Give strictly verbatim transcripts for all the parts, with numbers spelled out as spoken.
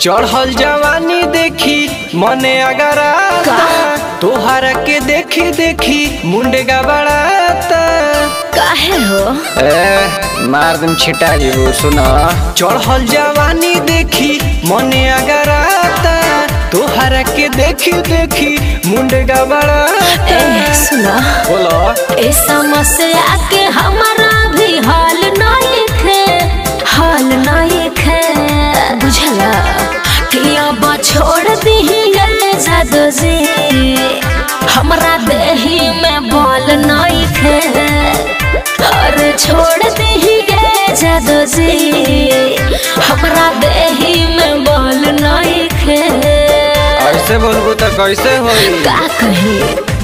चढ़ल जवानी देखी मने अगराता, तोहरा के देखी देखी मुंडे गबड़ाता। काहे हो ए मार दम छिटा जीबू सुना। चढ़ल जवानी देखी मने अगराता, तोहरा के देखी देखी मुंडे गबड़ाता। ए सुना बोलो ए समस्या के हमारा भी हाल नहीं थे, हाल नहीं थे बुझला कि अब छोड़ दी जादू जी, हमरा देही में बॉल नहीं थे। और छोड़ दी जादू जी, हमरा देही में बॉल नहीं थे। ऐसे बोलबू तो कैसे होई? का कही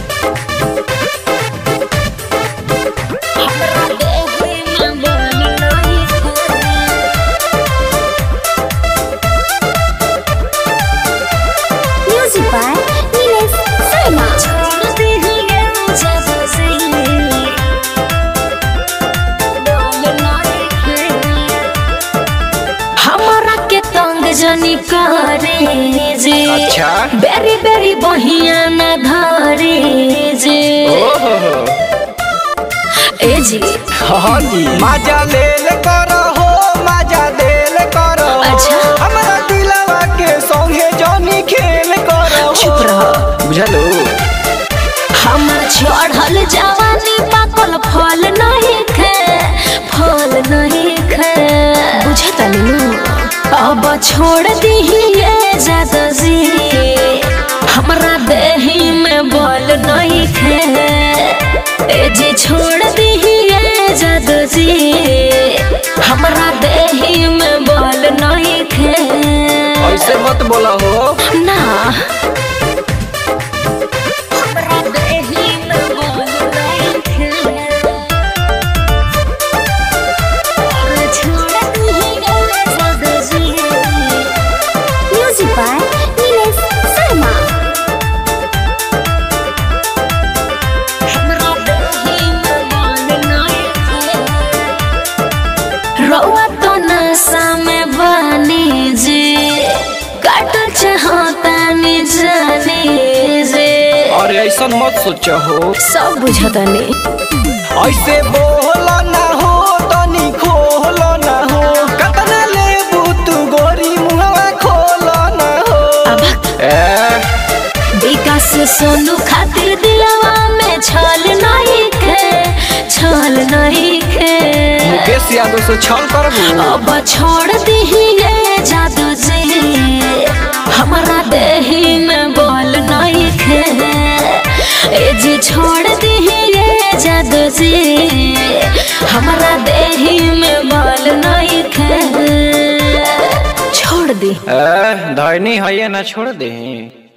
जनी करे जे, अच्छा बेरी बेरी बहिया न धरे जे। ए जी हाँ जी मजा लेल करो हो, मजा लेल करो। अच्छा हमरा दिलवा के संगे जनी खेल करो। चुप रहो बुझलो हमर चढ़ल जवानी पाकल फल नहीं खे, फल नहीं खे बुझता नहीं। अब छोड़ दी जादू जी, हमरा देही में बॉल नहीं खे। ए जी छोड़ दी जादू जी, हमरा देही में बॉल नहीं खे। ऐसे मत बोला हो ना हमरा देही में बॉल नहीं खे। छोड़ दी जादू जी। Music by Nilesh Sharma. हमरा देही में बॉल नहीं खे। रउआ तो नशा में बानी जी, काटल चाहता नी जानी जी। और ऐसा मत सोचा हो, सब बुझता नहीं। ऐसे बोलो ना हो, तनी खोलो ना हो। कतना लेबू तू गोरी मुहवा खोलो ना हो। ए विकास सोनू खातिर दिलवा में छल नहीं खे, छल नहीं खे। मुकेश यादव से छल करबू। अब छोड़ दी जादू जी, हमरा देही में बॉल नहीं खे। ए जी छोड़ दी जादू जी, हमरा देही में बॉल नहीं खे। छोड़ दी ए धैनी है ना छोड़ दे।